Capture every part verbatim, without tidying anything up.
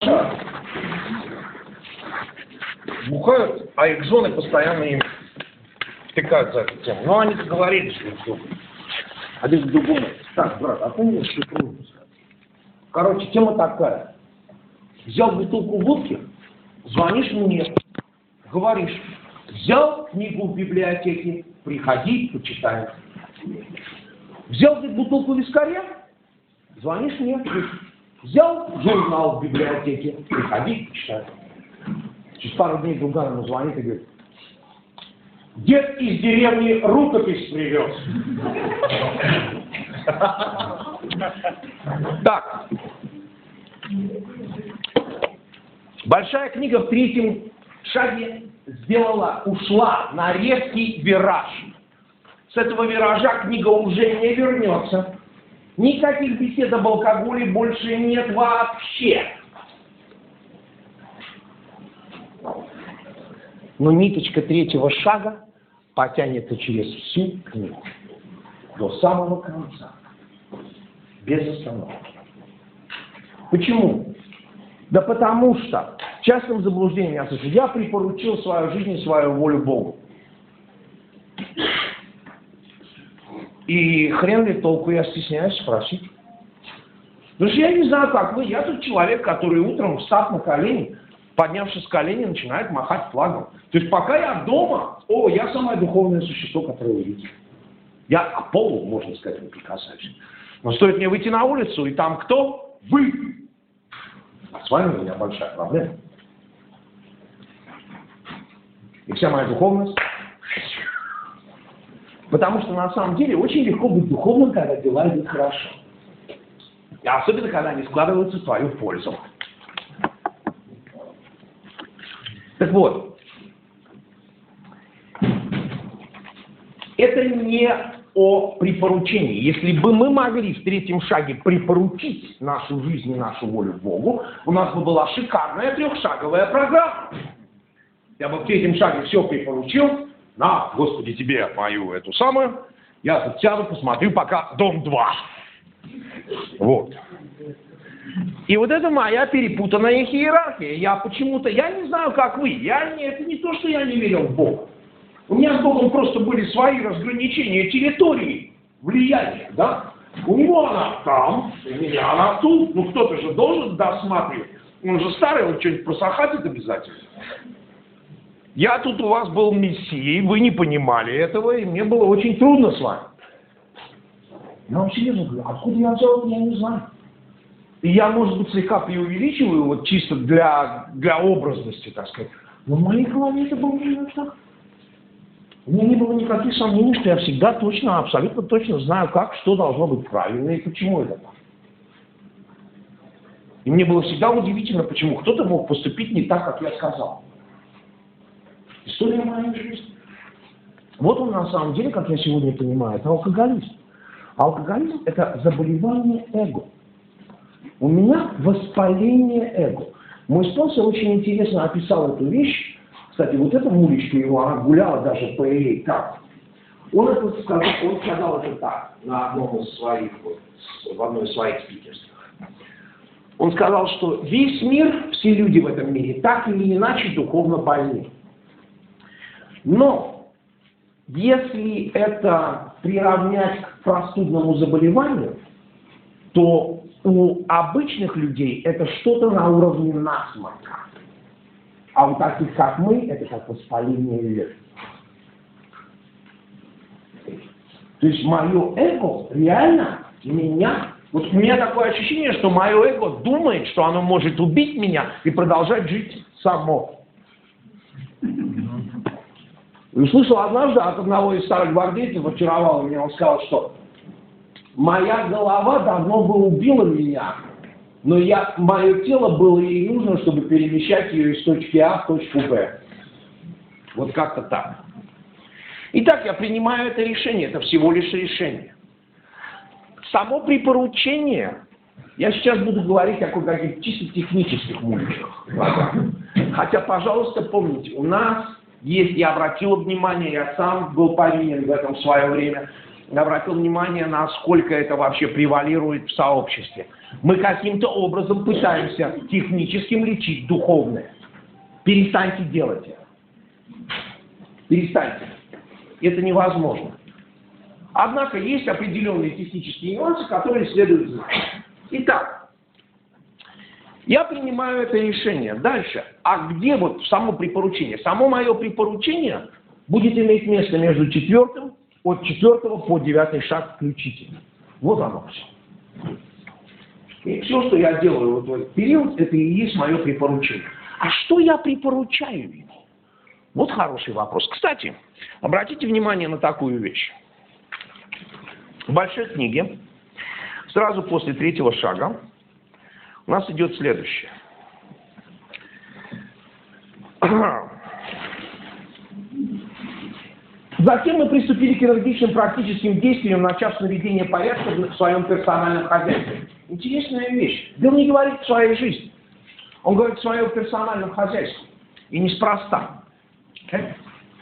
Раша бухают, а их жены постоянно им втыкают за эту тему. Ну, они договорились друг с другом. Один к другому. Так, брат, а помнишь, что трудно сказать? Короче, тема такая. Взял бутылку водки, звонишь мне, говоришь, взял книгу в библиотеке, приходи, почитай. Взял ты бутылку вискаря, звонишь мне, взял журнал в библиотеке, приходи, почитай. Через пару дней другая ему звонит и говорит, дед из деревни рукопись привез. Так. Большая книга в третьем шаге сделала, ушла на резкий вираж. С этого виража книга уже не вернется. Никаких бесед об алкоголе больше нет вообще. Но ниточка третьего шага потянется через всю книгу. До самого конца. Без остановки. Почему? Да потому что частым заблуждением я слышу, я припоручил свою жизнь и свою волю Богу. И хрен ли толку, я стесняюсь спросить. Потому что я не знаю, как вы, я тут человек, который утром, встав на колени, поднявшись с колени, начинает махать флагом. То есть пока я дома, о, я самое духовное существо, которое вы видите. Я к полу, можно сказать, не прикасаюсь. Но стоит мне выйти на улицу, и там кто? Вы! А с вами у меня большая проблема. И вся моя духовность. Потому что на самом деле очень легко быть духовным, когда дела идут хорошо. И особенно, когда они складываются в твою пользу. Так вот. Это не о припоручении. Если бы мы могли в третьем шаге припоручить нашу жизнь и нашу волю Богу, у нас бы была шикарная трехшаговая программа. Я бы в третьем шаге все припоручил. На, Господи, тебе мою эту самую. Я тут сяду, посмотрю пока дом два. Вот. И вот это моя перепутанная иерархия. Я почему-то, я не знаю, как вы. Я не, это не то, что я не верил в Бога. У меня с Богом просто были свои разграничения территории, влияния, да? У него она там, у меня она тут. Ну кто-то же должен досматривать. Он же старый, он что-нибудь просохатит обязательно. Я тут у вас был мессией, вы не понимали этого, и мне было очень трудно с вами. Я вам серьезно говорю, откуда я взял это, я не знаю. И я, может быть, слегка преувеличиваю, вот чисто для, для образности, так сказать. Но в моей голове это было именно так. У меня не было никаких сомнений, что я всегда точно, абсолютно точно знаю, как, что должно быть правильно и почему это так. И мне было всегда удивительно, почему кто-то мог поступить не так, как я сказал. История моей жизни. Вот он на самом деле, как я сегодня понимаю, это алкоголизм. Алкоголизм – это заболевание эго. У меня воспаление эго. Мой спонсор очень интересно описал эту вещь. Кстати, вот эта мулечка его, она гуляла даже по Элей. Так. Он это сказал, он сказал это так, на одном из своих, вот, в одной из своих спикерств. Он сказал, что весь мир, все люди в этом мире, так или иначе духовно больны. Но если это приравнять к простудному заболеванию, то у обычных людей это что-то на уровне насморка. А у таких, как мы, это как воспаление легких. То есть мое эго реально меня... Вот у меня такое ощущение, что мое эго думает, что оно может убить меня и продолжать жить само. И услышал однажды от одного из старых гвардейцев, очаровал меня, он сказал, что моя голова давно бы убила меня, но я, мое тело было ей нужно, чтобы перемещать ее из точки А в точку Б. Вот как-то так. Итак, я принимаю это решение, это всего лишь решение. Само припоручение, я сейчас буду говорить о каких-то чисто технических мультиках. Хотя, пожалуйста, помните, у нас есть, я обратил внимание, я сам был повинен в этом в свое время, обратил внимание, насколько это вообще превалирует в сообществе. Мы каким-то образом пытаемся техническим лечить духовное. Перестаньте делать это. Перестаньте. Это невозможно. Однако есть определенные технические нюансы, которые следует знать. Итак, я принимаю это решение. Дальше. А где вот само препоручение? Само мое препоручение будет иметь место между четвертым, от четвертого по девятый шаг включительно. Вот оно все. И все, что я делаю вот в этот период, это и есть мое препоручение. А что я препоручаю ему? Вот хороший вопрос. Кстати, обратите внимание на такую вещь. В большой книге, сразу после третьего шага, у нас идет следующее. Затем мы приступили к энергичным практическим действиям, начав с наведения порядка в своем персональном хозяйстве. Интересная вещь. Билл не говорит в своей жизни. Он говорит в своем персональном хозяйстве. И неспроста. Okay?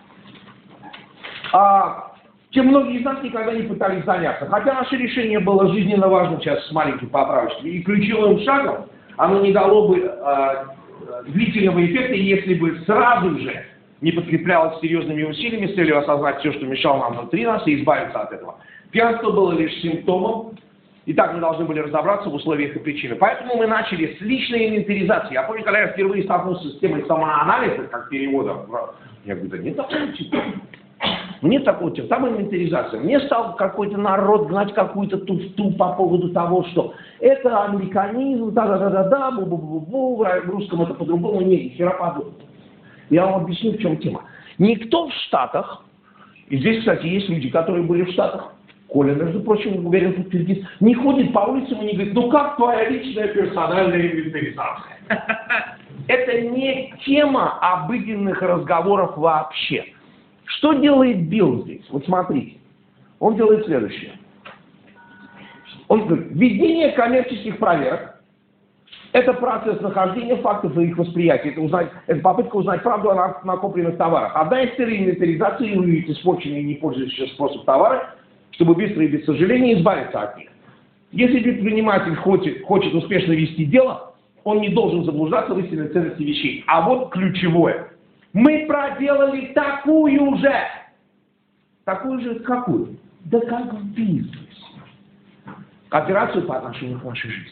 А, чем многие из нас никогда не пытались заняться. Хотя наше решение было жизненно важным, сейчас с маленьким поправочкой, и ключевым шагом, оно не дало бы а, длительного эффекта, если бы сразу же не подкреплялось серьезными усилиями с целью осознать все, что мешало нам внутри нас, и избавиться от этого. Пьянство было лишь симптомом, и так мы должны были разобраться в условиях и причинах. Поэтому мы начали с личной инвентаризации. Я помню, когда я впервые столкнулся с темой самоанализа, как перевода, я говорю, да нет такого типа. Нет такого типа, там инвентаризация. Мне стал какой-то народ гнать какую-то туфту по поводу того, что это американизм, да-да-да-да-да, бу-бу-бу-бу, в русском это по-другому, не, ни хера подобного. Я вам объясню, в чем тема. Никто в Штатах, и здесь, кстати, есть люди, которые были в Штатах, Коля, между прочим, уверен, подтвердит, не ходит по улицам и не говорит, ну как твоя личная персональная инвентаризация? Это не тема обыденных разговоров вообще. Что делает Билл здесь? Вот смотрите. Он делает следующее. Он говорит, введение коммерческих проверок. Это процесс нахождения фактов и их восприятия. Это, узнать, это попытка узнать правду о накопленных товарах. Одна из целей инвентаризации – выявить испорченные и не пользующиеся спросом товары, чтобы быстро и без сожаления избавиться от них. Если предприниматель хочет, хочет успешно вести дело, он не должен заблуждаться в истинной ценности вещей. А вот ключевое. Мы проделали такую же. Такую же какую? Да как в бизнесе. Операцию по отношению к нашей жизни.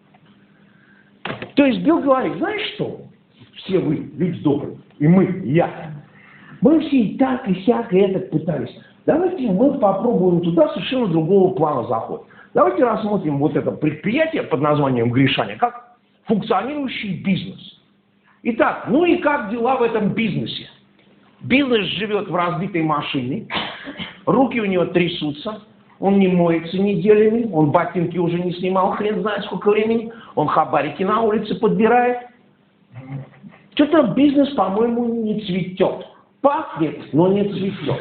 То есть Билл говорит, знаешь что? Все вы, люди добрые, и мы, и я. Мы все и так, и сяк, и это пытались. Давайте мы попробуем туда совершенно другого плана заход. Давайте рассмотрим вот это предприятие под названием Гришаня как функционирующий бизнес. Итак, ну и как дела в этом бизнесе? Бизнес живет в разбитой машине, руки у него трясутся, он не моется неделями, он ботинки уже не снимал, хрен знает сколько времени, он хабарики на улице подбирает. Что-то бизнес, по-моему, не цветет. Пахнет, но не цветет.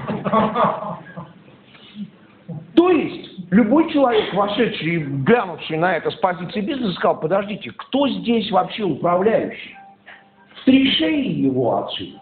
То есть, любой человек, вошедший и глянувший на это с позиции бизнеса, сказал, подождите, кто здесь вообще управляющий? В три шеи его отсюда.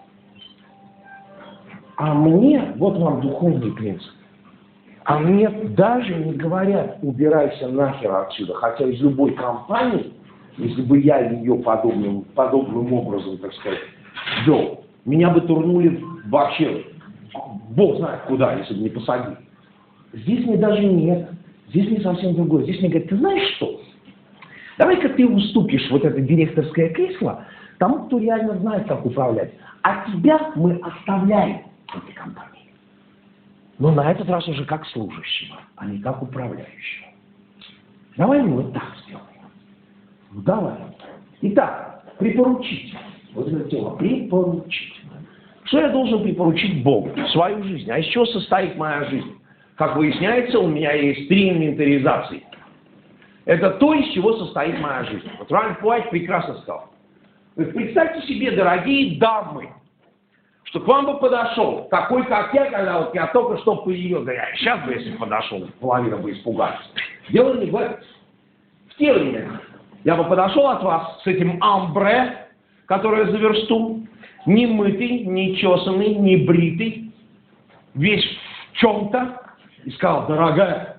А мне, вот вам духовный принцип, а мне даже не говорят, убирайся нахер отсюда, хотя из любой компании, если бы я ее подобным, подобным образом, так сказать, вел, меня бы турнули вообще, бог знает куда, если бы не посадили. Здесь мне даже нет, здесь мне совсем другое. Здесь мне говорят, ты знаешь что? Давай-ка ты уступишь вот это директорское кресло тому, кто реально знает, как управлять. А тебя мы оставляем в этой компании. Но на этот раз уже как служащего, а не как управляющего. Давай мы вот так сделаем. Ну давай. Итак, припоручить. Вот это тело. Припоручить. Что я должен припоручить Богу? Свою жизнь. А из чего состоит моя жизнь? Как выясняется, у меня есть три инвентаризации. Это то, из чего состоит моя жизнь. Вот Ральф Уайт прекрасно сказал. Представьте себе, дорогие дамы, что к вам бы подошел такой, как я, когда вот я только что появился, да я сейчас бы, если подошел, половина бы испугалась. Дело не в этом. В те времена я бы подошел от вас с этим амбре, которое за версту, не мытый, не чесанный, не бритый, весь в чем-то, и сказал: дорогая,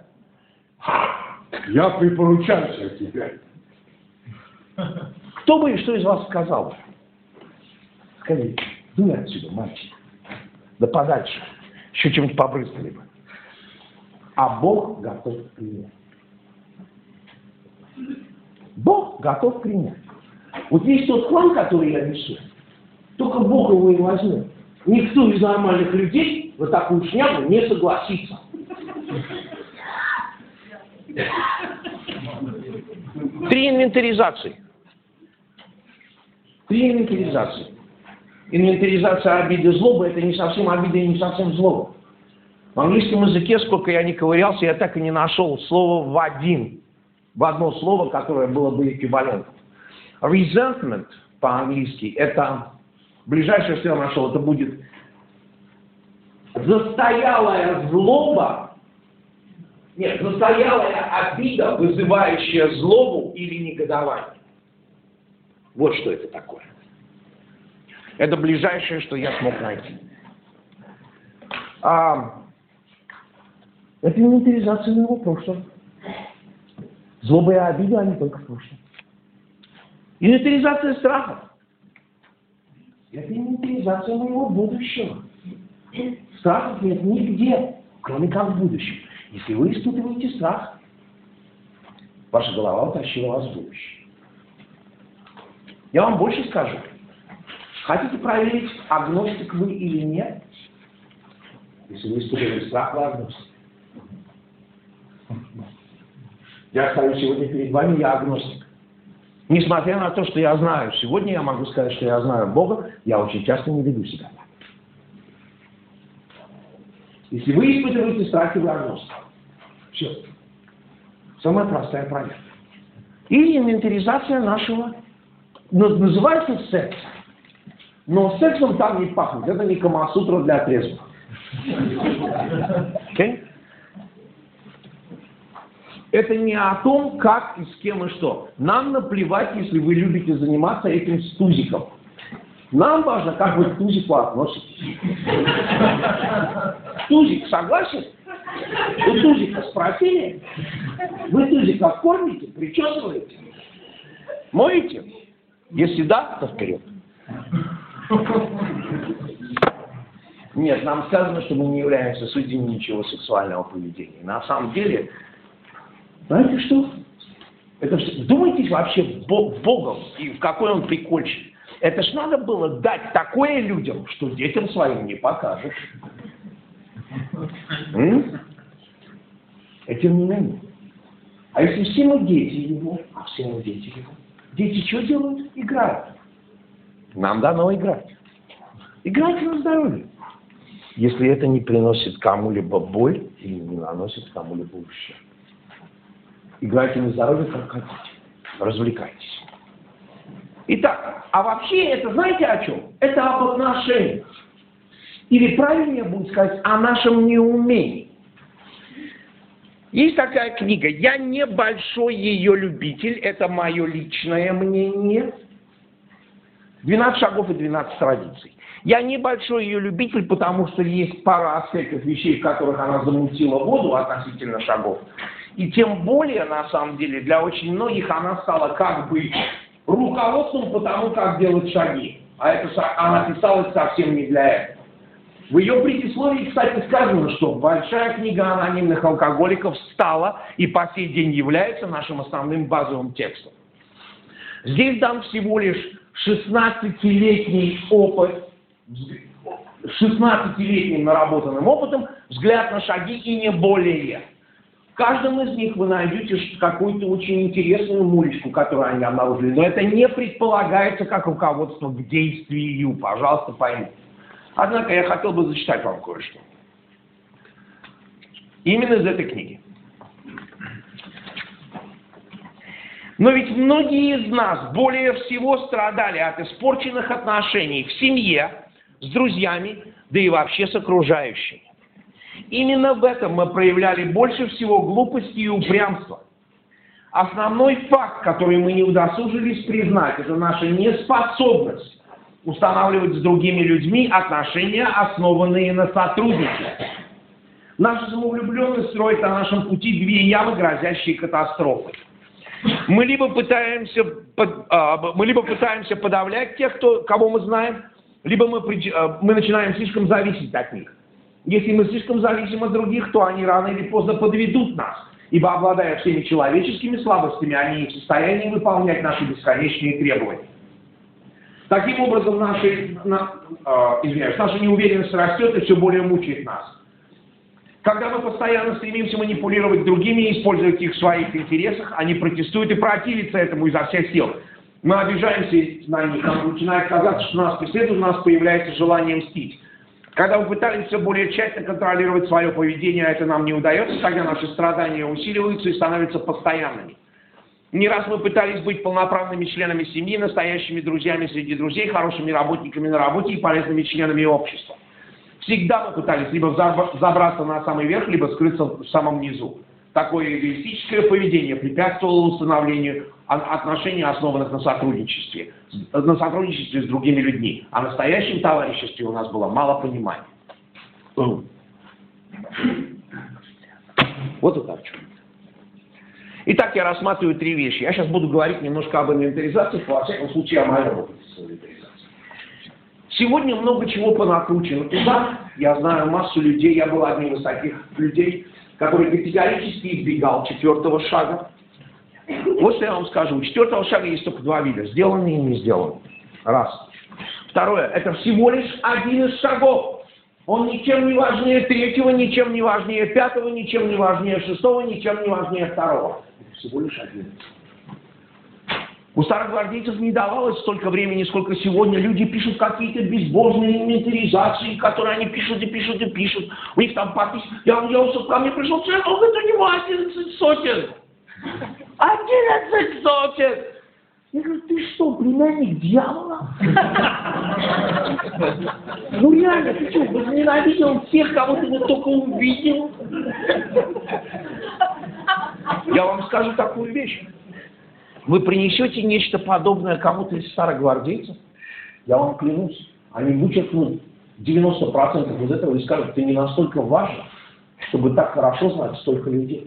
я припоручаюсь от тебя. Кто бы и что из вас сказал? Скажите, дуй отсюда, мальчик. Да подальше. Еще чем-нибудь побрызгали бы. А Бог готов принять. Бог готов принять. Вот есть тот хлам, который я несу, только Бог его и возьмет. Никто из нормальных людей в такую шнягу не согласится. Три инвентаризации. Три инвентаризации. Инвентаризация обиды и злобы — это не совсем обида и не совсем злоба. В английском языке, сколько я не ковырялся, я так и не нашел слова в один, в одно слово, которое было бы эквивалентом. Resentment по-английски — это, ближайшее, что я нашел, это будет застоялая злоба, нет, застоялая обида, вызывающая злобу или негодование. Вот что это такое. Это ближайшее, что я смог найти. А, это инвентаризация моего прошлого. Злоба и обида, они только в прошлом. Инвентаризация страхов. Это инвентаризация моего будущего. Страхов нет нигде, кроме как в будущем. Если вы испытываете страх, ваша голова утащила вас в будущее. Я вам больше скажу. Хотите проверить, агностик вы или нет? Если вы испытываете страх, вы агностик. Я стою сегодня перед вами, я агностик. Несмотря на то, что я знаю, сегодня я могу сказать, что я знаю Бога, я очень часто не веду себя так. Если вы испытываете страх, вы агностик. Все. Самая простая проверка. Или инвентаризация нашего, называется секс. Но сексом там не пахнет. Это не Камасутра для трезвых. Okay? Это не о том, как и с кем и что. Нам наплевать, если вы любите заниматься этим с тузиком. Нам важно, как вы к тузику относитесь. Тузик согласен? Вы тузика спросили? Вы тузика кормите, причесываете? Моете? Если да, то вперед. Нет, нам сказано, что мы не являемся судьями ничего сексуального поведения. На самом деле, знаете что? Это все... Вдумайтесь вообще в Бога и в какой он прикольчик. Это ж надо было дать такое людям, что детям своим не покажешь. М? И тем не менее. А если все мы дети его, а все мы дети его, дети что делают? Играют. Нам дано играть. Играйте на здоровье. Если это не приносит кому-либо боль или не наносит кому-либо ущерб. Играйте на здоровье, как хотите. Развлекайтесь. Итак, а вообще это знаете о чем? Это об отношениях. Или правильнее будет сказать о нашем неумении. Есть такая книга, я небольшой ее любитель, это мое личное мнение. двенадцать шагов и двенадцать традиций. Я небольшой ее любитель, потому что есть пара аспектов вещей, в которых она замутила воду относительно шагов. И тем более, на самом деле, для очень многих она стала как бы руководством по тому, как делать шаги. А это, она писалась совсем не для этого. В ее предисловии, кстати, сказано, что большая книга анонимных алкоголиков стала и по сей день является нашим основным базовым текстом. Здесь дан всего лишь шестнадцатилетний опыт, шестнадцатилетним наработанным опытом, взгляд на шаги и не более. В каждом из них вы найдете какую-то очень интересную мулечку, которую они обнаружили. Но это не предполагается как руководство к действию. Пожалуйста, поймите. Однако я хотел бы зачитать вам кое-что. Именно из этой книги. Но ведь многие из нас более всего страдали от испорченных отношений в семье, с друзьями, да и вообще с окружающими. Именно в этом мы проявляли больше всего глупости и упрямства. Основной факт, который мы не удосужились признать, это наша неспособность устанавливать с другими людьми отношения, основанные на сотрудничестве. Наша самовлюбленность строит на нашем пути две ямы, грозящие катастрофой. Мы либо пытаемся, мы либо пытаемся подавлять тех, кто, кого мы знаем, либо мы, мы начинаем слишком зависеть от них. Если мы слишком зависим от других, то они рано или поздно подведут нас, ибо, обладая всеми человеческими слабостями, они не в состоянии выполнять наши бесконечные требования. Таким образом, наши, на, э, извиняюсь, наша неуверенность растет и все более мучает нас. Когда мы постоянно стремимся манипулировать другими и использовать их в своих интересах, они протестуют и противятся этому изо всех сил. Мы обижаемся на них, нам начинает казаться, что нас преследуют, у нас появляется желание мстить. Когда мы пытались все более тщательно контролировать свое поведение, а это нам не удается, тогда наши страдания усиливаются и становятся постоянными. Не раз мы пытались быть полноправными членами семьи, настоящими друзьями среди друзей, хорошими работниками на работе и полезными членами общества. Всегда мы пытались либо забраться на самый верх, либо скрыться в самом низу. Такое эгоистическое поведение препятствовало установлению отношений, основанных на сотрудничестве, на сотрудничестве с другими людьми. А в настоящем товариществе у нас было мало понимания. Вот это в чем. Итак, я рассматриваю три вещи. Я сейчас буду говорить немножко об инвентаризации, во всяком случае о моем опыте с инвентаризацией. Сегодня много чего понакручено туда. Я знаю массу людей, я был одним из таких людей, который категорически избегал четвертого шага. Вот что я вам скажу. У четвертого шага есть только два вида. Сделанный и не сделанный. Раз. Второе. Это всего лишь один из шагов. Он ничем не важнее третьего, ничем не важнее пятого, ничем не важнее шестого, ничем не важнее второго. Это всего лишь один. У старогвардейцев не давалось столько времени, сколько сегодня. Люди пишут какие-то безбожные инвентаризации, которые они пишут и пишут и пишут. У них там подпись. Я Иосиф ко мне пришел, он говорит, у него одиннадцать сотен. Одиннадцать сотен! Я говорю, ты что, племянник дьявола? Ну реально, ты что, возненавидел всех, кого ты вот только увидел? Я вам скажу такую вещь. Вы принесете нечто подобное кому-то из старогвардейцев, я вам клянусь, они вычеркнут девяносто процентов из этого и скажут, ты не настолько важен, чтобы так хорошо знать столько людей.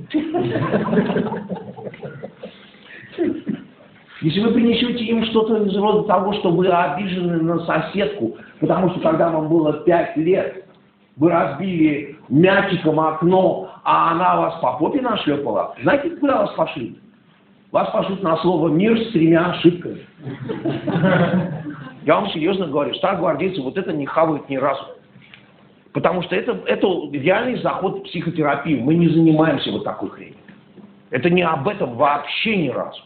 Если вы принесете им что-то из рода того, что вы обижены на соседку, потому что когда вам было пять лет, вы разбили мячиком окно, а она вас по попе нашлепала, знаете, куда вас пошлют? Вас пошлют на слово «мир» с тремя ошибками. Я вам серьезно говорю, старогвардейцы вот это не хавают ни разу. Потому что это, это реальный заход в психотерапию. Мы не занимаемся вот такой хренью. Это не об этом вообще ни разу.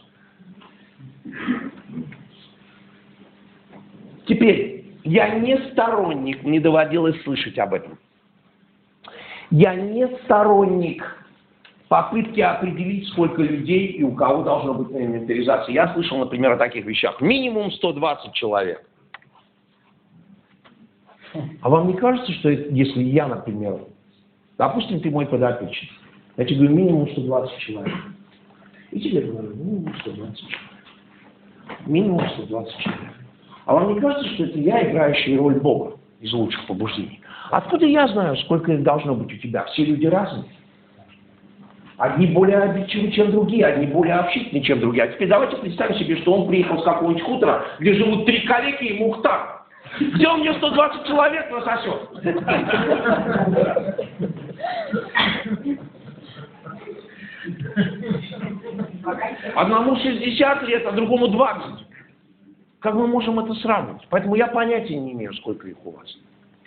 Теперь, я не сторонник, не доводилось слышать об этом. Я не сторонник попытки определить, сколько людей и у кого должно быть на инвентаризации. Я слышал, например, о таких вещах. Минимум сто двадцать человек. А вам не кажется, что это, если я, например, допустим, ты мой подопечный, я тебе говорю, минимум сто двадцать человек. И тебе говорю, минимум сто двадцать человек. Минимум сто двадцать человек. А вам не кажется, что это я, играющий роль Бога из лучших побуждений? Откуда я знаю, сколько их должно быть у тебя? Все люди разные. Одни более обидчивы, чем другие, одни более общительны, чем другие. А теперь давайте представим себе, что он приехал с какого-нибудь хутора, где живут три калеки и Мухтар. Где он мне сто двадцать человек насосет? Одному шестьдесят лет, а другому двадцать. Как мы можем это сравнить? Поэтому я понятия не имею, сколько их у вас.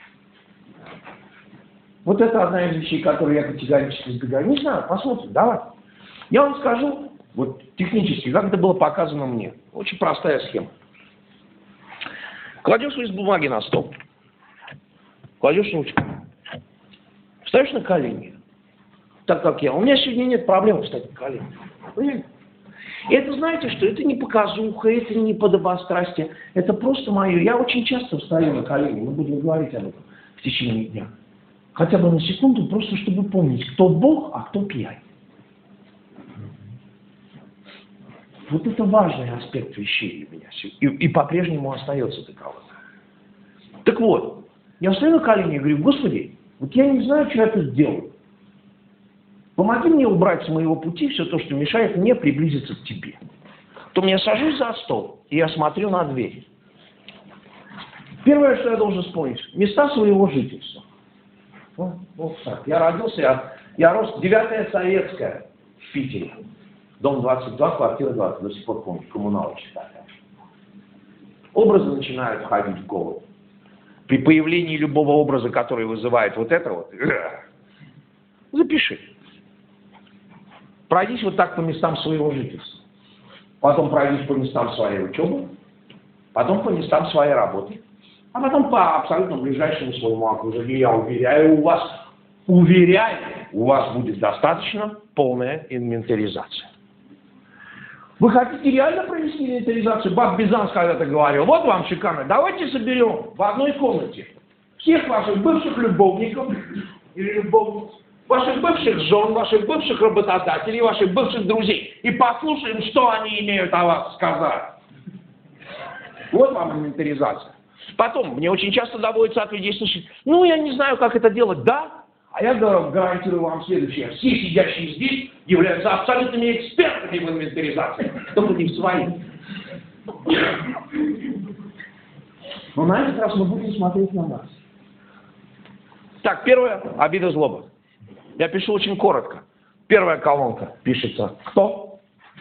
Вот это одна из вещей, которые я категорически избегаю. Не знаю, посмотрим, давай. Я вам скажу, вот технически, как это было показано мне. Очень простая схема. Кладешь лист бумаги на стол, кладешь ручку, встаешь на колени, так как я. У меня сегодня нет проблем встать на колени. Понятно? И это, знаете, что это не показуха, это не подобострастие, это просто мое. Я очень часто встаю на колени, мы будем говорить об этом в течение дня. Хотя бы на секунду, просто чтобы помнить, кто Бог, а кто пьян. Вот это важный аспект вещей для меня. И, и по-прежнему остается таковым. Так вот, я встаю на колени и говорю, Господи, вот я не знаю, что я тут сделал. Помоги мне убрать с моего пути все то, что мешает мне приблизиться к тебе. То я сажусь за стол, и я смотрю на дверь. Первое, что я должен вспомнить, места своего жительства. Вот, вот так. Я родился, я, я рос, девятая советская в Питере. Дом двадцать два, квартира двадцать, до сих пор помню, коммуналочка такая. Образы начинают входить в голову. При появлении любого образа, который вызывает вот это вот, запиши. Пройдись вот так по местам своего жительства. Потом пройдись по местам своей учебы. Потом по местам своей работы. А потом по абсолютно ближайшему своему окружению. Я уверяю, у вас, уверяю, у вас будет достаточно полная инвентаризация. Вы хотите реально провести инвентаризацию? Баб Бизанс когда-то говорил, вот вам шикарно, давайте соберем в одной комнате всех ваших бывших любовников или любовниц, ваших бывших жен, ваших бывших работодателей, ваших бывших друзей и послушаем, что они имеют о вас сказать. Вот вам инвентаризация. Потом, мне очень часто доводится от людей слышать, ну, я не знаю, как это делать, да? А я гарантирую вам следующее. Все сидящие здесь являются абсолютными экспертами в инвентаризации, только не в своих. Но на этот раз мы будем смотреть на нас. Так, первое, обида, злоба. Я пишу очень коротко. Первая колонка пишется «кто?»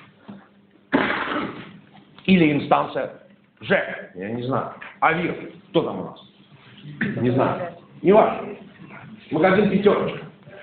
или инстанция «Ж», я не знаю. «Авир», кто там у нас? Не знаю. Не важно. Магазин «Пятерочка».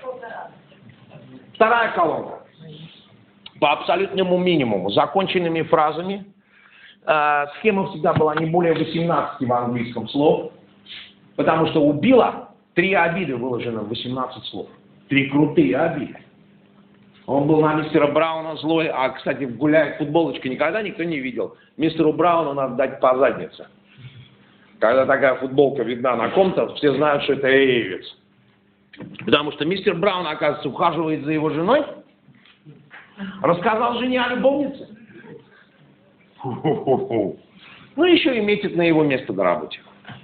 Вторая колонка. По абсолютному минимуму. Законченными фразами. Э, схема всегда была не более восемнадцати в английском слов. Потому что у Билла три обиды выложено в восемнадцать слов. Три крутые обиды. Он был на мистера Брауна злой, а, кстати, гуляет футболочка никогда никто не видел. Мистеру Брауну надо дать по заднице. Когда такая футболка видна на ком-то, все знают, что это эйвец. Потому что мистер Браун, оказывается, ухаживает за его женой. Рассказал жене о любовнице. Фу-ху-ху-ху. Ну, еще и метит на его место на работе.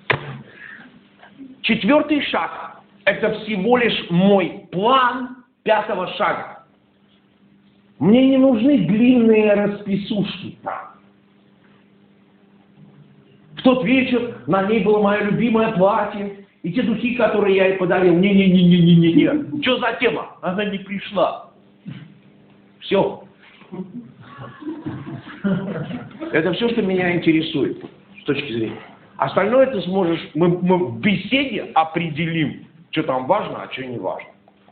Четвертый шаг. Это всего лишь мой план пятого шага. Мне не нужны длинные расписушки там. В тот вечер на ней было мое любимое платье. И те духи, которые я ей подарил, не-не-не-не-не-не-не. Что за тема? Она не пришла. Все. Это все, что меня интересует с точки зрения. Остальное ты сможешь, мы, мы в беседе определим, что там важно, а что не важно.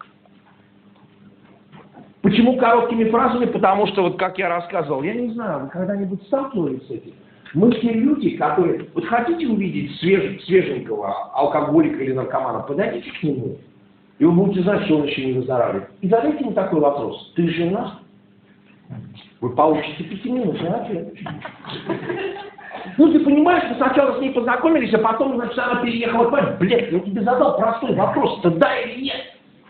Почему короткими фразами? Потому что, вот как я рассказывал, я не знаю, вы когда-нибудь сталкивались с этим? Мы все люди, которые... Вот хотите увидеть свеж... свеженького алкоголика или наркомана, подойдите к нему, и вы будете знать, что он еще не выздоравливает. И задайте ему такой вопрос. Ты жена? Вы получите пятиминутный ответ. Ну, ты понимаешь, вы сначала с ней познакомились, а потом, значит, она переехала к вам. Блядь, я тебе задал простой вопрос. Это да или нет?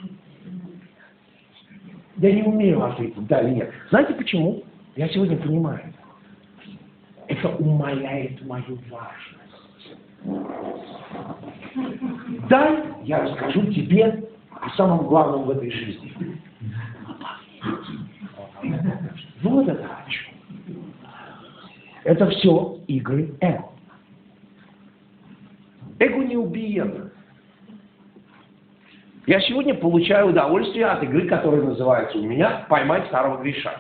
Я не умею ответить, да или нет. Знаете почему? Я сегодня понимаю. Это умаляет мою важность. Дай я расскажу тебе о самом главном в этой жизни. Вот это о чем. Это все игры эго. Эго неубиенно. Я сегодня получаю удовольствие от игры, которая называется у меня «Поймать старого греша».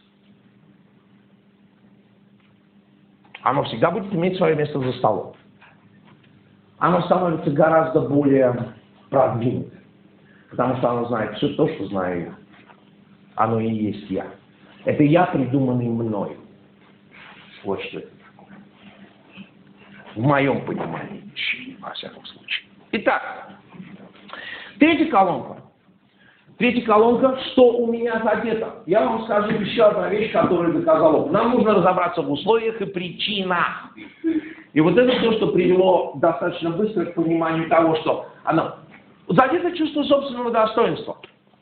Оно всегда будет иметь свое место за столом. Оно становится гораздо более продвинутым, потому что оно знает все то, что знаю я. Оно и есть я. Это я, придуманный мной. Вот что это такое. В моем понимании, во всяком случае. Итак, третья колонка. Третья колонка, что у меня задето. Я вам скажу еще одна вещь, которую доказал. Нам нужно разобраться в условиях и причинах. И вот это то, что привело достаточно быстро к пониманию того, что оно... Задето чувство собственного достоинства.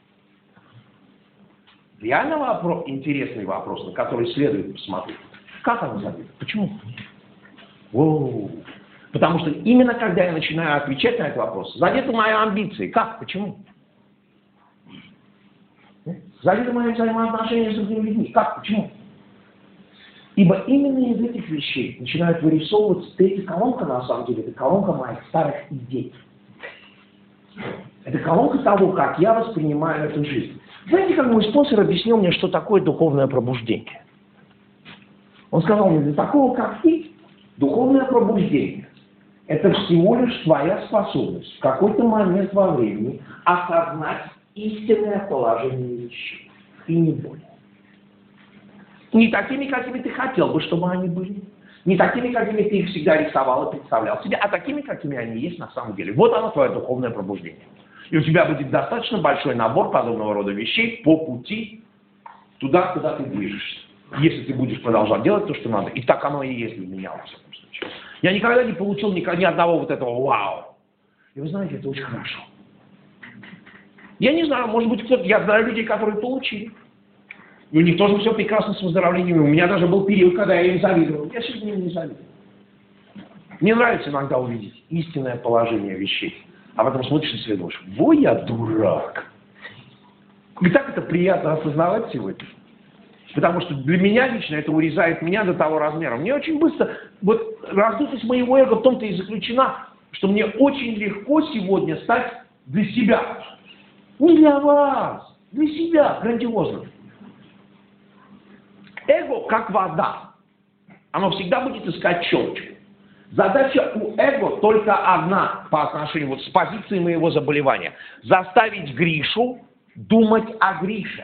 Реально вопрос, интересный вопрос, на который следует посмотреть. Как оно задето? Почему? О-о-о. Потому что именно когда я начинаю отвечать на этот вопрос, задеты мои амбиции. Как? Почему? Зависит от моих взаимоотношений с другими людьми. Как? Почему? Ибо именно из этих вещей начинает вырисовываться третья колонка, на самом деле, это колонка моих старых идей. Это колонка того, как я воспринимаю эту жизнь. Знаете, как мой спонсор объяснил мне, что такое духовное пробуждение? Он сказал мне, для такого, как ты, духовное пробуждение – это всего лишь твоя способность в какой-то момент во времени осознать истинное положение вещей. И не более. Не такими, какими ты хотел бы, чтобы они были. Не такими, какими ты их всегда рисовал и представлял себе, а такими, какими они есть на самом деле. Вот оно, твое духовное пробуждение. И у тебя будет достаточно большой набор подобного рода вещей по пути туда, куда ты движешься. Если ты будешь продолжать делать то, что надо. И так оно и есть для меня, во всяком случае. Я никогда не получил ни, ни одного вот этого вау. И вы знаете, это очень хорошо. Я не знаю, может быть, кто-то, я знаю людей, которые получили. И у них тоже все прекрасно с выздоровлением. У меня даже был период, когда я им завидовал. Я сегодня им не завидую. Мне нравится иногда увидеть истинное положение вещей. А потом смотришь на себя и думаешь, во я дурак. И так это приятно осознавать сегодня. Потому что для меня лично это урезает меня до того размера. Мне очень быстро, вот раздутость моего эго в том-то и заключена, что мне очень легко сегодня стать для себя. Не для вас, для себя, грандиозно. Эго как вода. Оно всегда будет искать щелочку. Задача у эго только одна по отношению вот с позиции моего заболевания. Заставить Гришу думать о Грише.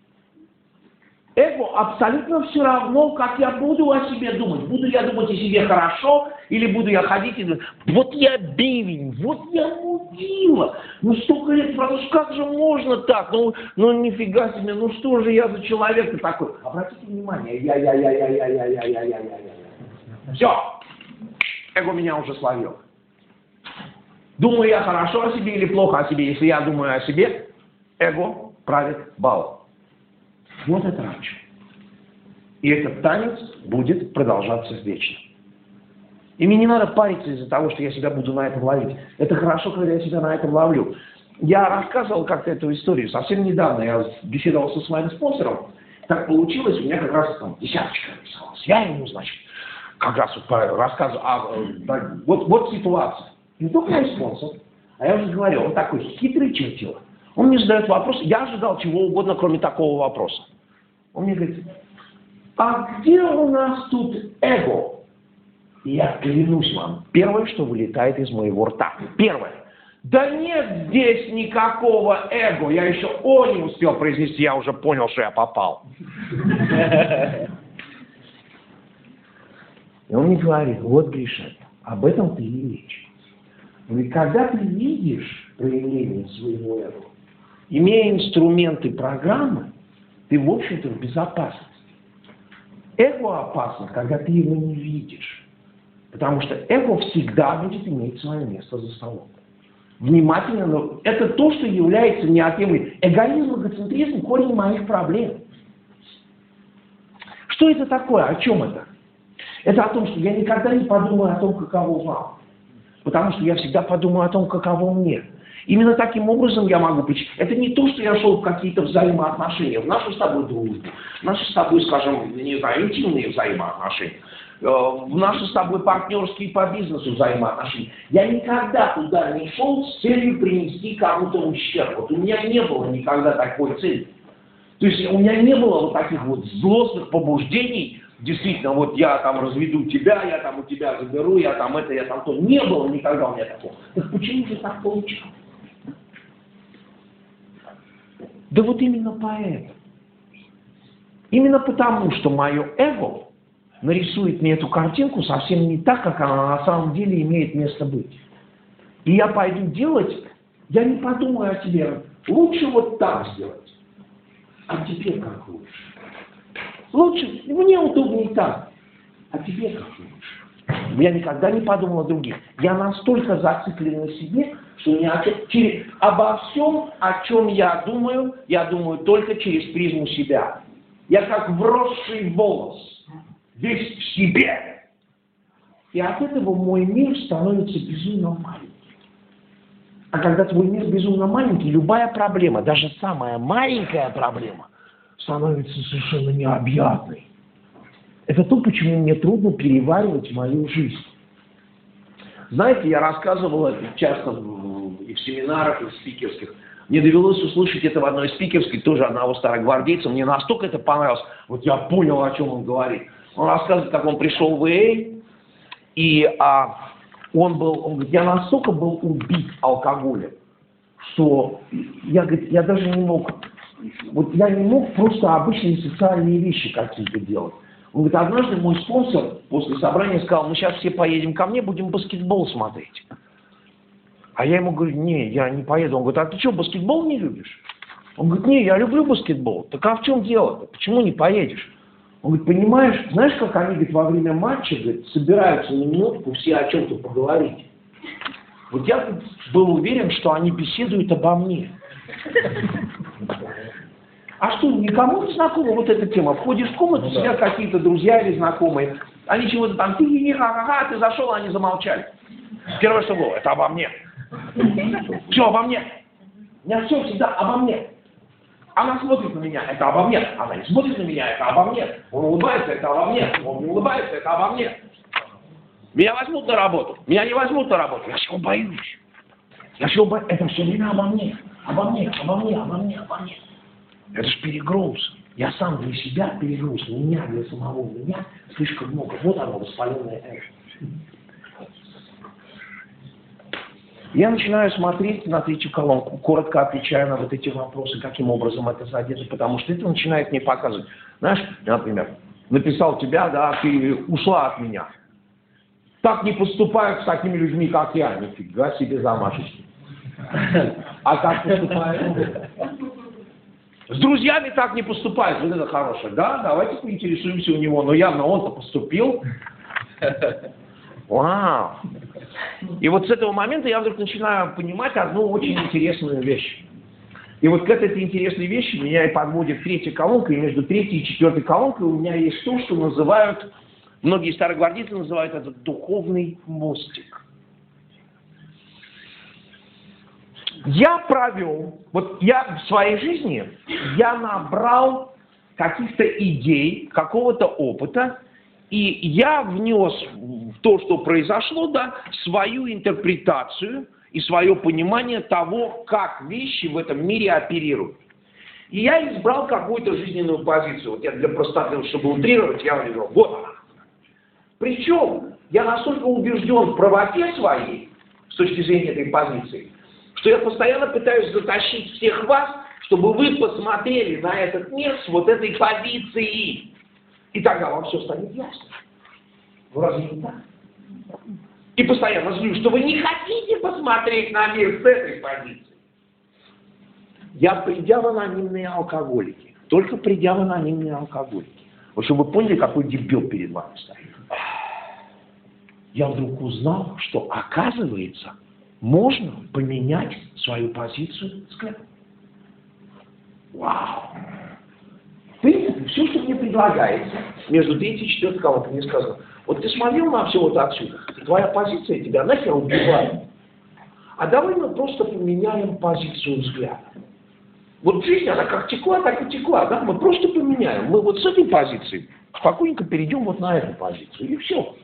Эго абсолютно все равно, как я буду о себе думать. Буду я думать о себе хорошо, или буду я ходить и думать, вот я бивень, вот я мудила. Ну столько лет, ну как же можно так? Ну, ну нифига себе, ну что же я за человек-то такой? Обратите внимание, я-я-я-я-я-я-я-я-я-я-я. Все. Эго меня уже словил. Думаю я хорошо о себе или плохо о себе? Если я думаю о себе, эго правит бал. Вот это раньше. И этот танец будет продолжаться вечно. И мне не надо париться из-за того, что я себя буду на этом ловить. Это хорошо, когда я себя на этом ловлю. Я рассказывал как-то эту историю. Совсем недавно я беседовал со своим спонсором. Так получилось, у меня как раз там десяточка написалась. Я ему, значит, как раз вот рассказывал. А, да, вот, вот ситуация. Не только мой спонсор, а я уже говорил, он такой хитрый чертила. Он мне задает вопрос, я ожидал чего угодно, кроме такого вопроса. Он мне говорит, а где у нас тут эго? И я клянусь вам, первое, что вылетает из моего рта. Первое. Да нет здесь никакого эго. Я еще «о» не успел произнести, я уже понял, что я попал. И он мне говорит, вот, Гриша, об этом ты и речь. И когда ты видишь проявление своего эго, имея инструменты программы, ты, в общем-то, в безопасности. Эго опасно, когда ты его не видишь. Потому что эго всегда будет иметь свое место за столом. Внимательно, но это то, что является неотъемлемым. Эгоизм, эгоцентризм – корень моих проблем. Что это такое? О чем это? Это о том, что я никогда не подумаю о том, каково вам. Потому что я всегда подумаю о том, каково мне. Именно таким образом я могу быть. Это не то, что я шел в какие-то взаимоотношения, в нашу с тобой дружбу, в наши с тобой, скажем, не знаю, интимные взаимоотношения, в наши с тобой партнерские по бизнесу взаимоотношения. Я никогда туда не шел с целью принести кому-то ущерб. Вот у меня не было никогда такой цели. То есть у меня не было вот таких вот злостных побуждений, действительно, вот я там разведу тебя, я там у тебя заберу, я там это, я там то. Не было никогда у меня такого. Так почему же так получилось? Да вот именно поэтому. Именно потому, что мое эго нарисует мне эту картинку совсем не так, как она на самом деле имеет место быть. И я пойду делать, я не подумаю о тебе, лучше вот так сделать. А тебе как лучше? Лучше, мне удобнее так. А тебе как лучше? Я никогда не подумал о других. Я настолько зациклен на себе, что ни о чем, через, обо всем, о чем я думаю, я думаю только через призму себя. Я как вросший волос, весь в себе. И от этого мой мир становится безумно маленьким. А когда твой мир безумно маленький, любая проблема, даже самая маленькая проблема, становится совершенно необъятной. Это то, почему мне трудно переваривать мою жизнь. Знаете, я рассказывал это часто и в семинарах, и в спикерских. Мне довелось услышать это в одной спикерской, тоже одного старогвардейца. Мне настолько это понравилось. Вот я понял, о чем он говорит. Он рассказывает, как он пришел в эй, и а, он был, он говорит, я настолько был убит алкоголем, что я, говорит, я даже не мог, вот я не мог просто обычные социальные вещи какие-то делать. Он говорит, однажды мой спонсор после собрания сказал, мы сейчас все поедем ко мне, будем баскетбол смотреть. А я ему говорю, не, я не поеду. Он говорит, а ты что, баскетбол не любишь? Он говорит, не, я люблю баскетбол. Так а в чем дело-то? Почему не поедешь? Он говорит, понимаешь, знаешь, как они, говорит, во время матча, говорит, собираются на минутку все о чем-то поговорить. Вот я был уверен, что они беседуют обо мне. А что, никому не знакома вот эта тема? Входишь в комнату, сидят какие-то друзья или знакомые, они чего-то там, ты не ха-ха-ха, ты зашел, а они замолчали. Первое, что было, это обо мне. Все обо мне. У меня все всегда обо мне. Она смотрит на меня, это обо мне. Она не смотрит на меня, это обо мне. Он улыбается, это обо мне. Он не улыбается, это обо мне. Меня возьмут на работу. Меня не возьмут на работу. Я всего боюсь. Я всего боюсь. Это все время обо мне. Обо мне, обо мне, обо мне, обо мне. Это ж перегруз. Я сам для себя перегруз. Меня для самого меня слишком много. Вот оно, воспаленное эго. Я начинаю смотреть на третью колонку, коротко отвечая на вот эти вопросы, каким образом это задето, потому что это начинает мне показывать. Знаешь, например, написал тебя, да, ты ушла от меня. Так не поступают с такими людьми, как я. Нифига себе замашечки. А как поступают? С друзьями так не поступают. Вот это хорошее. Да, давайте поинтересуемся у него. Но явно он-то поступил. Вау! И вот с этого момента я вдруг начинаю понимать одну очень интересную вещь. И вот к этой интересной вещи меня и подводит третья колонка, и между третьей и четвертой колонкой у меня есть то, что называют, многие старогвардейцы называют это духовный мостик. Я провел, вот я в своей жизни, я набрал каких-то идей, какого-то опыта, и я внес в то, что произошло, да, свою интерпретацию и свое понимание того, как вещи в этом мире оперируют. И я избрал какую-то жизненную позицию. Вот я для простоты, чтобы утрировать, я говорю, вот она. Причем я настолько убежден в правоте своей, с точки зрения этой позиции, что я постоянно пытаюсь затащить всех вас, чтобы вы посмотрели на этот мир с вот этой позиции. И тогда вам все станет ясно. Ну разве не так? И постоянно злюсь, что вы не хотите посмотреть на мир с этой позиции. Я придя в анонимные алкоголики, только придя в анонимные алкоголики, вот чтобы вы поняли, какой дебил перед вами стоит. Я вдруг узнал, что, оказывается, можно поменять свою позицию взгляда. Вау! В принципе, все, что мне предлагается, между третьей и четвертой колонкой, мне сказано, вот ты смотрел на все вот отсюда, и твоя позиция тебя нахер убивает. А давай мы просто поменяем позицию взгляда. Вот жизнь, она как текла, так и текла, да? Мы просто поменяем. Мы вот с этой позиции спокойненько перейдем вот на эту позицию, и все.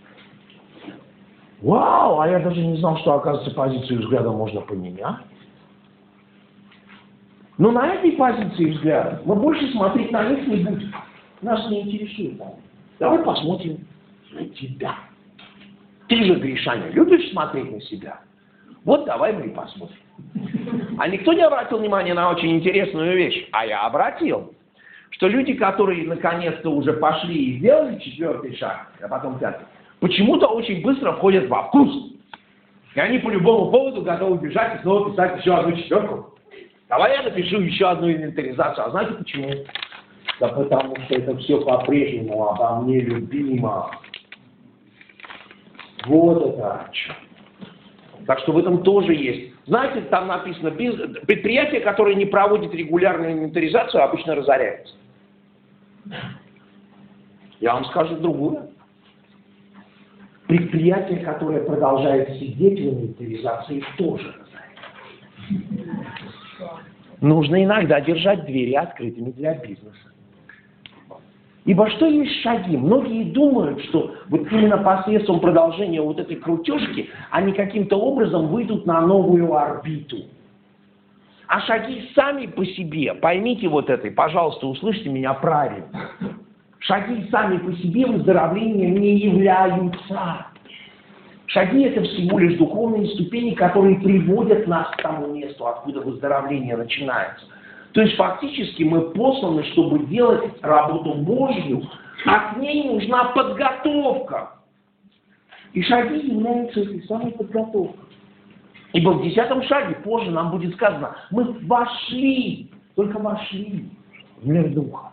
Вау, а я даже не знал, что, оказывается, позицию взгляда можно поменять. Но на этой позиции взгляда мы больше смотреть на них не будем. Нас не интересует. Давай посмотрим на тебя. Ты же, Гришаня, любишь смотреть на себя? Вот давай мы и посмотрим. А никто не обратил внимания на очень интересную вещь? А я обратил. Что люди, которые наконец-то уже пошли и сделали четвертый шаг, а потом пятый, почему-то очень быстро входят во вкус. И они по любому поводу готовы бежать и снова писать еще одну четверку. Давай я напишу еще одну инвентаризацию. А знаете почему? Да потому что это все по-прежнему обо мне любимо. Вот это о чем. Так что в этом тоже есть. Знаете, там написано, предприятие, которое не проводит регулярную инвентаризацию, обычно разоряется. Я вам скажу другое. Предприятие, которое продолжает сидеть в инвентаризации, тоже разоряется. Нужно иногда держать двери открытыми для бизнеса. Ибо что есть шаги? Многие думают, что вот именно посредством продолжения вот этой крутежки они каким-то образом выйдут на новую орбиту. А шаги сами по себе, поймите вот это, и, пожалуйста, услышьте меня правильно. Шаги сами по себе выздоровлением не являются. Шаги — это всего лишь духовные ступени, которые приводят нас к тому месту, откуда выздоровление начинается. То есть фактически мы посланы, чтобы делать работу Божью, а к ней нужна подготовка. И шаги являются этой самой подготовкой. Ибо в десятом шаге позже нам будет сказано, мы вошли, только вошли в мир духа.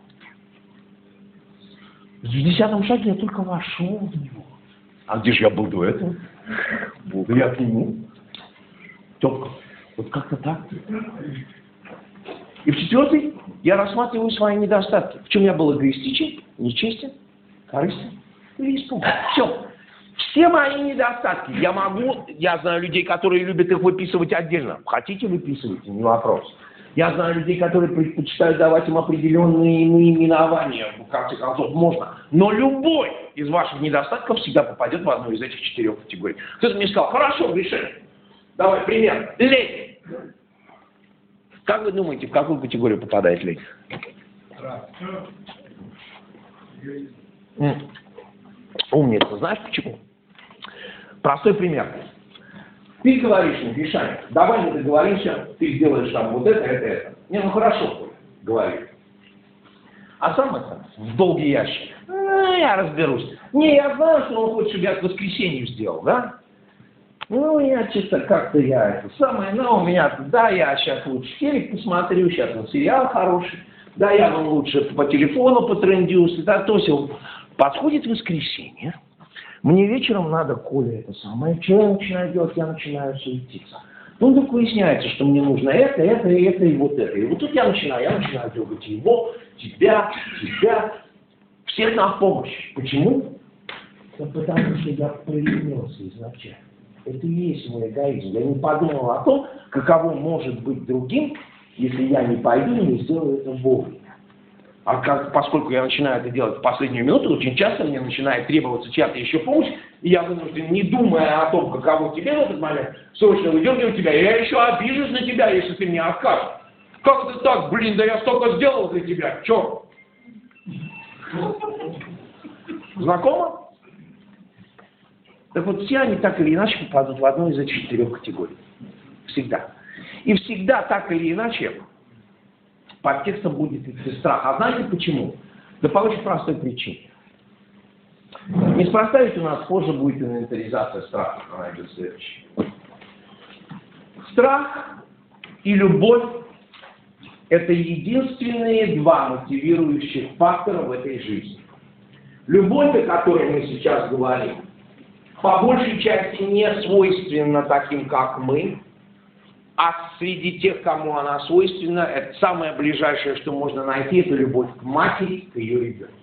В десятом шаге я только вошел в него. А где же я был до этого? Был я к нему. Только вот как-то так. И в четвертый я рассматриваю свои недостатки. В чем я был эгоистичен, нечестен, корыстен или испуган. Все. Все мои недостатки. Я могу, я знаю людей, которые любят их выписывать отдельно. Хотите, выписывайте, не вопрос. Я знаю людей, которые предпочитают давать им определенные наименования. В конце концов, можно. Но любой из ваших недостатков всегда попадет в одну из этих четырех категорий. Кто-то мне сказал, хорошо, решили. Давай, пример. Лень. Как вы думаете, в какую категорию попадает лень? Умница. Знаешь почему? Простой пример. Ты говоришь мне, Гришаня, давай мы договоримся, ты сделаешь там вот это, это, это. Не, ну хорошо, говори. А сам это в долгий ящик. Ну, я разберусь. Не, я знаю, что он хочет, чтобы я к воскресенью сделал, да? Ну, я чисто как-то я это самое, но у меня, да, я сейчас лучше телек посмотрю, сейчас вот сериал хороший, да, я вам лучше по телефону потрындюсь, да, то есть подходит воскресенье, мне вечером надо, Коля, это самое, что я начинаю делать, я начинаю суетиться. Ну, так выясняется, что мне нужно это, это, это и вот это. И вот тут я начинаю, я начинаю трогать его, тебя, тебя, всех на помощь. Почему? Да потому что я поленился изначально. Это и есть мой эгоизм. Я не подумал о том, каково может быть другим, если я не пойду и не сделаю это вовремя. А как, поскольку я начинаю это делать в последнюю минуту, очень часто мне начинает требоваться чья-то еще помощь, и я вынужден, не думая о том, каково тебе в этот момент, срочно выдергивать тебя, и я еще обижусь на тебя, если ты мне откажешь. Как это так, блин, да я столько сделал для тебя, черт. Знакомо? Так вот, все они так или иначе попадут в одну из этих четырех категорий. Всегда. И всегда так или иначе под текстом будет идти страх. А знаете почему? Да по очень простой причине. Неспроста ведь у нас позже будет инвентаризация страха. Она идет следующая. Страх и любовь – это единственные два мотивирующих фактора в этой жизни. Любовь, о которой мы сейчас говорим, по большей части не свойственна таким, как мы, а среди тех, кому она свойственна, это самое ближайшее, что можно найти, это любовь к матери, к ее ребенку.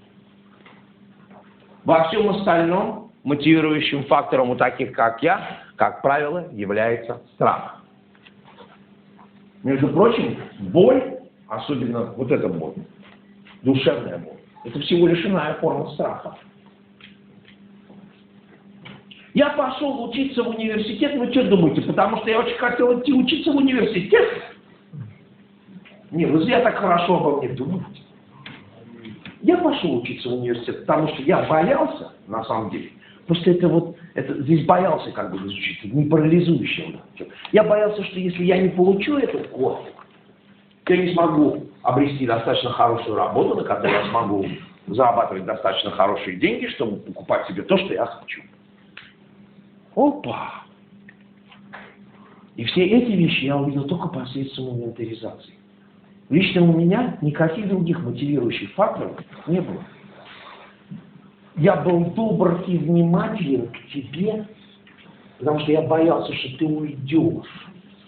Во всем остальном мотивирующим фактором у таких, как я, как правило, является страх. Между прочим, боль, особенно вот эта боль, душевная боль, это всего лишь иная форма страха. Я пошел учиться в университет, вы что думаете, потому что я очень хотел идти учиться в университет? Не, вы зря так хорошо обо мне думаете. Я пошел учиться в университет, потому что я боялся, на самом деле, просто это вот, это, здесь боялся как бы изучить, не парализующим. Я боялся, что если я не получу этот год, то я не смогу обрести достаточно хорошую работу, на которой я смогу зарабатывать достаточно хорошие деньги, чтобы покупать себе то, что я хочу. Опа! И все эти вещи я увидел только посредством инвентаризации. Лично у меня никаких других мотивирующих факторов не было. Я был добр и внимателен к тебе, потому что я боялся, что ты уйдешь.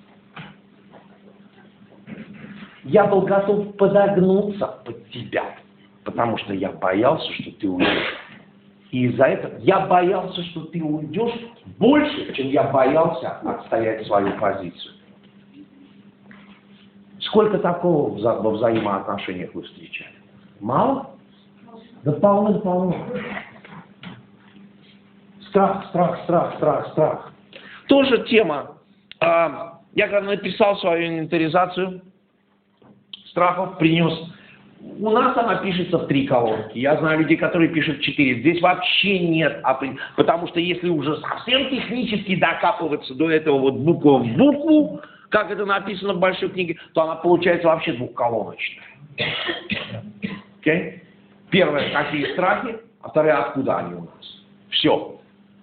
Я был готов подогнуться под тебя, потому что я боялся, что ты уйдешь. И из-за этого я боялся, что ты уйдешь больше, чем я боялся отстоять свою позицию. Сколько такого вза во взаимоотношениях вы встречали? Мало? Да полно-полно. Страх, страх, страх, страх, страх. Тоже тема. А, я когда написал свою инвентаризацию страхов, принес. У нас она пишется в три колонки. Я знаю людей, которые пишут в четыре. Здесь вообще нет. Потому что если уже совсем технически докапываться до этого вот буква в букву, как это написано в большой книге, то она получается вообще двухколоночная. Okay? Первое, какие страхи, а второе, откуда они у нас. Все.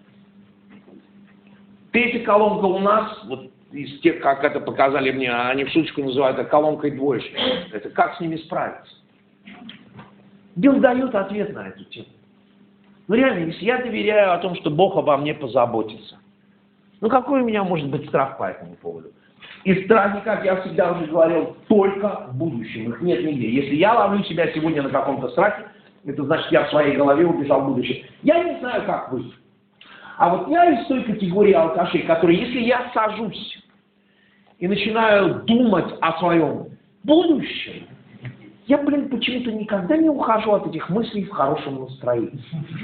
Третья колонка у нас, вот из тех, как это показали мне, они в шуточку называют это колонкой двоечки. Это как с ними справиться. Билл дает ответ на эту тему. Ну реально, если я доверяю о том, что Бог обо мне позаботится, ну какой у меня может быть страх по этому поводу? И страхи, как я всегда уже говорил, только в будущем. Их нет нигде. Если я ловлю себя сегодня на каком-то страхе, это значит, я в своей голове убежал в будущее. Я не знаю, как вы. А вот я из той категории алкашей, которые, если я сажусь и начинаю думать о своем будущем, я, блин, почему-то никогда не ухожу от этих мыслей в хорошем настроении.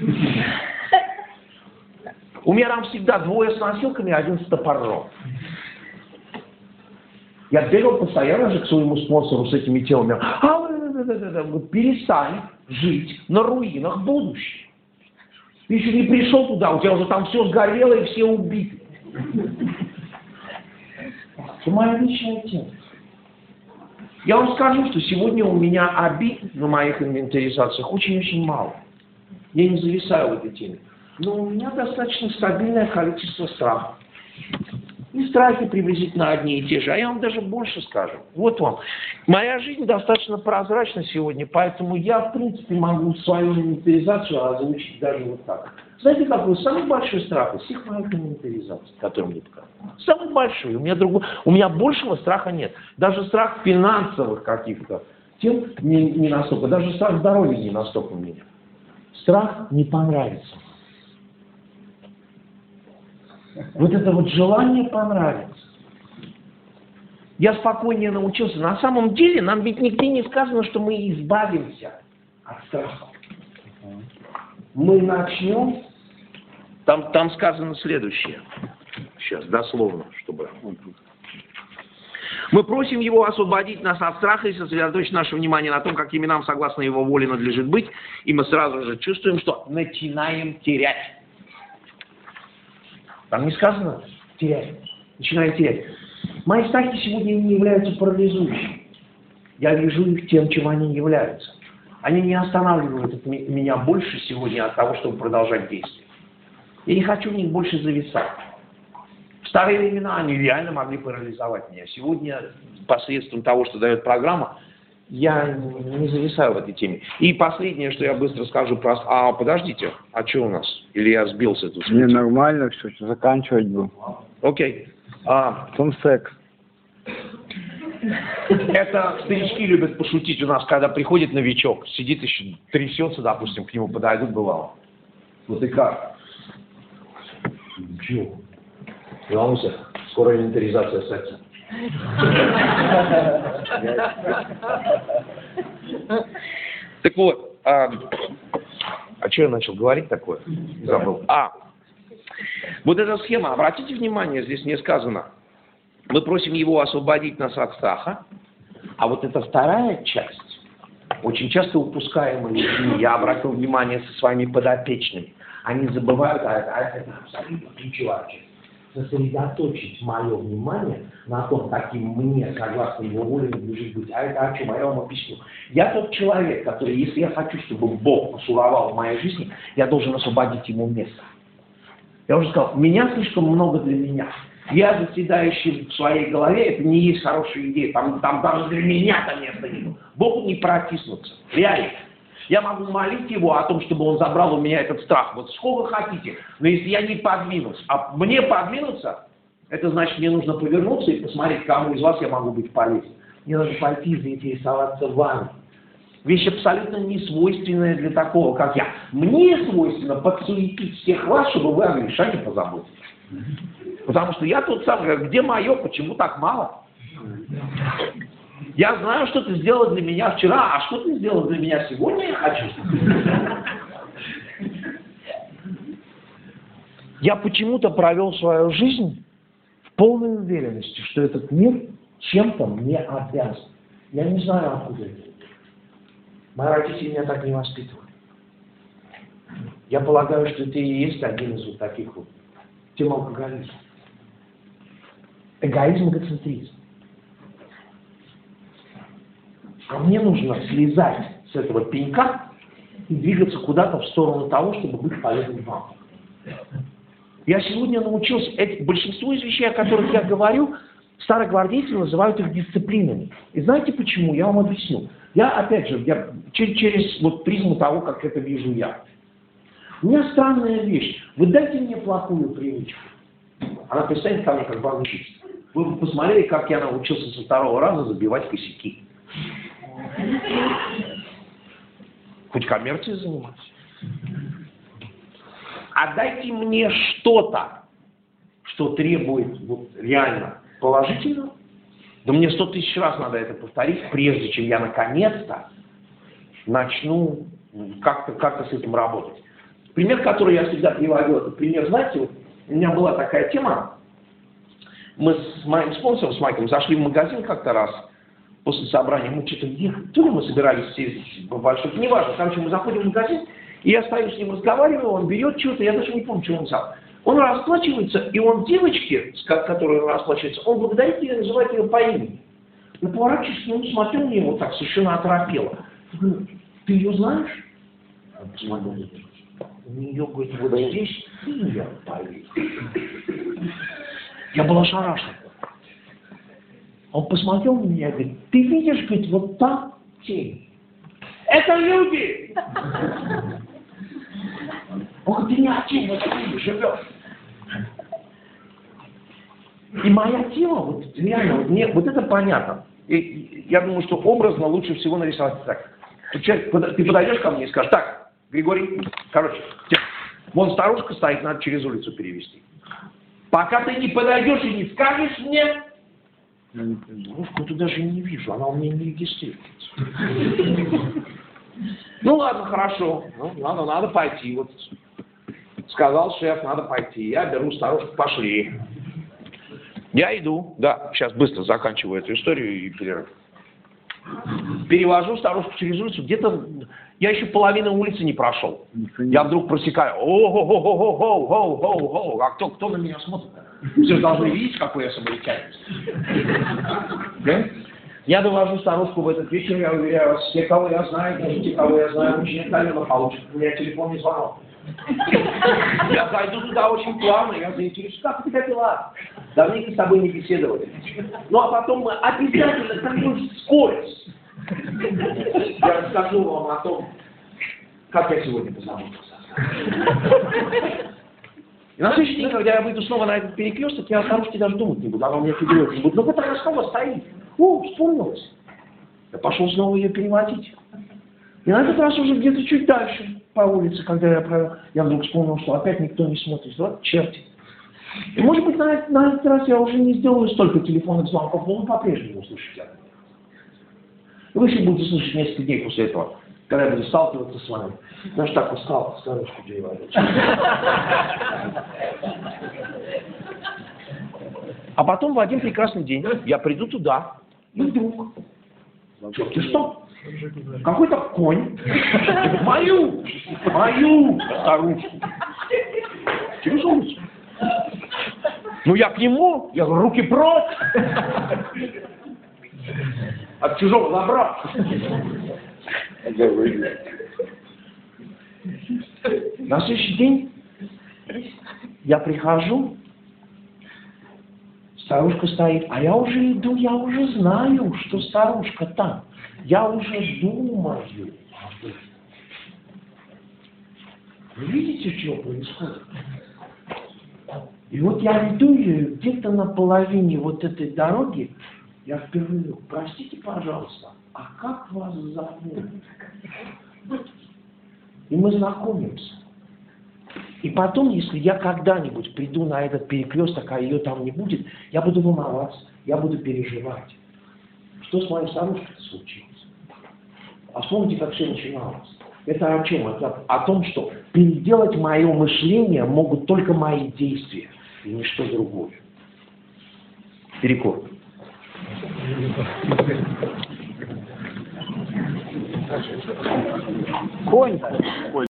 У меня там всегда двое с носилками, один с топором. Я бегал постоянно же к своему спонсору с этими темами. А, перестань жить на руинах будущего. Ты еще не пришел туда, у тебя уже там все сгорело и все убиты. Это моя личная тема. Я вам скажу, что сегодня у меня обид на моих инвентаризациях очень-очень мало. Я не зависаю в этой теме. Но у меня достаточно стабильное количество страхов. И страхи приблизительно одни и те же. А я вам даже больше скажу. Вот вам. Моя жизнь достаточно прозрачна сегодня, поэтому я, в принципе, могу свою инвентаризацию озвучить даже вот так. Знаете, какой самый большой страх из всех моих инвентаризаций, которые мне показали? Самый большой. У меня, другой, у меня большего страха нет. Даже страх финансовых каких-то тем не, не настолько. Даже страх здоровья не настолько у меня. Страх не понравится. Вот это вот желание понравиться. Я спокойнее научился. На самом деле, нам ведь нигде не сказано, что мы избавимся от страха. Мы начнем... Там, там сказано следующее. Сейчас, дословно, чтобы... Мы просим Его освободить нас от страха и сосредоточить наше внимание на том, какими нам, согласно Его воле, надлежит быть. И мы сразу же чувствуем, что начинаем терять. Там не сказано терять. Начинаем терять. Мои страхи сегодня не являются парализующими. Я вижу их тем, чем они являются. Они не останавливают меня больше сегодня от того, чтобы продолжать действовать. Я не хочу в них больше зависать. В старые времена они реально могли парализовать меня. Сегодня, посредством того, что дает программа, я не зависаю в этой теме. И последнее, что я быстро скажу про... А, подождите, а что у нас? Или я сбился тут? Не, нормально все, заканчивать был. Окей. А, Том секс. Это старички любят пошутить у нас, когда приходит новичок, сидит еще, трясется, допустим, к нему подойдут, бывало. Вот и как? Чего? Не волнуйся, скоро инвентаризация секса. Так вот, а, а что я начал говорить такое? Забыл. А, вот эта схема, обратите внимание, здесь не сказано. Мы просим Его освободить нас от страха, а вот эта вторая часть, очень часто упускаемая людьми, я обратил внимание со своими подопечными, они забывают, а это, а это абсолютно ключевая часть. Сосредоточить мое внимание на том, каким мне, согласно Его воле, надлежит быть. А это о чем? А я вам объясню. Я тот человек, который, если я хочу, чтобы Бог пошуровал в моей жизни, я должен освободить Ему место. Я уже сказал, меня слишком много для меня. Я, заседающий в своей голове, это не есть хорошая идея. Там, там даже для меня-то места нет. Богу не протиснуться. Реально. Я могу молить Его о том, чтобы Он забрал у меня этот страх. Вот сколько хотите. Но если я не подвинусь, а мне подвинуться, это значит, мне нужно повернуться и посмотреть, кому из вас я могу быть полезен. Мне надо пойти и заинтересоваться вами. Вещь абсолютно не свойственная для такого, как я. Мне свойственно подсуетить всех вас, чтобы вы о Гришане позаботились. Потому что я тот самый, где мое, почему так мало? Я знаю, что ты сделала для меня вчера, а что ты сделала для меня сегодня, я хочу. Я почему-то провел свою жизнь в полной уверенности, что этот мир чем-то мне обязан. Я не знаю, откуда это. Мои родители меня так не воспитывали. Я полагаю, что это и есть один из вот таких вот тем алкоголизма. Эгоизм, эгоцентризм. А мне нужно слезать с этого пенька и двигаться куда-то в сторону того, чтобы быть полезным вам. Я сегодня научился, эти, большинство из вещей, о которых я говорю, старогвардейцы называют их дисциплинами. И знаете почему? Я вам объясню. Я, опять же, я, через, через вот призму того, как это вижу я. У меня странная вещь. Вы дайте мне плохую привычку. Она перестанет ко мне как бандит. Вы бы посмотрели, как я научился со второго раза забивать косяки. Хоть коммерцией заниматься. А дайте мне что-то, что требует вот, реально положительного. Да мне сто тысяч раз надо это повторить, прежде чем я наконец-то начну как-то как-то с этим работать. Пример, который я всегда приводил, это пример, знаете, вот, у меня была такая тема. Мы с моим спонсором, с Майком, зашли в магазин как-то раз после собрания. Мы что-то ехали, то ли мы собирались съездить в большой, неважно. Короче, мы заходим в магазин, и я стою с ним разговариваю, он берет что-то, я даже не помню, что он взял. Он расплачивается, и он девочке, с которой он расплачивается, он благодарит ее и называет ее по имени. Я поворачиваюсь к нему, смотрю на него так, совершенно оторопело. Я говорю, ты ее знаешь? Он посмотрел. У нее, говорит, вот здесь имя по имени. Я был ошарашен. Он посмотрел на меня и говорит, ты видишь, говорит, вот там тень. Это люди! Он говорит, ты не один, вот ты живешь. И моя тема, вот реально, вот, мне, вот это понятно. И, я думаю, что образно лучше всего нарисовать так. Человек, ты подойдешь ко мне и скажешь, так, Григорий, короче, вон старушка стоит, надо через улицу перевести. Пока ты не подойдешь и не скажешь мне, старушку я даже не вижу, она у меня не регистрируется. Ну ладно, хорошо, ну, надо, надо пойти. Вот сказал шеф, надо пойти. Я беру старушку, пошли. Я иду, да, сейчас быстро заканчиваю эту историю и перерыв. Перевожу старушку через улицу, где-то я еще половину улицы не прошел. Я вдруг просекаю, о-хо-хо-хо-хо-хо-хо-хо, а кто, кто на меня смотрит? Все же должны видеть, какой я самаритянин. Я довожу старушку в этот вечер, я уверяю вас, все, кого я знаю, даже те, кого я знаю, очень отдаленно получат у меня телефонный звонок. Я зайду туда очень плавно, я заинтересуюсь, как у тебя дела? Давненько с тобой не беседовали. Ну а потом мы обязательно как-нибудь вскользь. Я расскажу вам о том, как я сегодня позаботился. И на следующий день, когда я выйду снова на этот перекресток, я о старушке даже думать не буду, она у меня фигурирует не будет. Но вот она снова стоит. О, вспомнилась. Я пошел снова ее переводить. И на этот раз уже где-то чуть дальше по улице, когда я провел, я вдруг вспомнил, что опять никто не смотрит. Вот черти. И может быть на, на этот раз я уже не сделаю столько телефонных звонков, но вы по-прежнему услышите от меня. И вы еще будете слышать несколько дней после этого, когда я буду сталкиваться с вами. Даже так устал, старушку переводить. А потом в один прекрасный день я приду туда, и вдруг, черт, ты что? Какой-то конь, мою, мою старушку, через улицу. Ну я к нему, я говорю, руки прочь, от чужого забрал. На следующий день я прихожу, старушка стоит, а я уже иду, я уже знаю, что старушка там. Я уже думаю. Вы видите, что происходит? И вот я иду ее где-то на половине вот этой дороги, я впервые говорю, простите, пожалуйста, а как вас зовут? И мы знакомимся. И потом, если я когда-нибудь приду на этот перекресток, а ее там не будет, я буду волноваться, я буду переживать. Что что с моей старушкой случилось? А вспомните, как все начиналось. Это о чем? Это о том, что переделать мое мышление могут только мои действия, и ничто другое. Перекур. Конь.